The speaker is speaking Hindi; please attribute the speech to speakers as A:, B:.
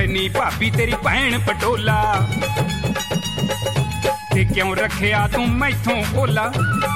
A: नी भाभी तेरी भैन पटोला ते क्यों रखिया तू मैथों ओला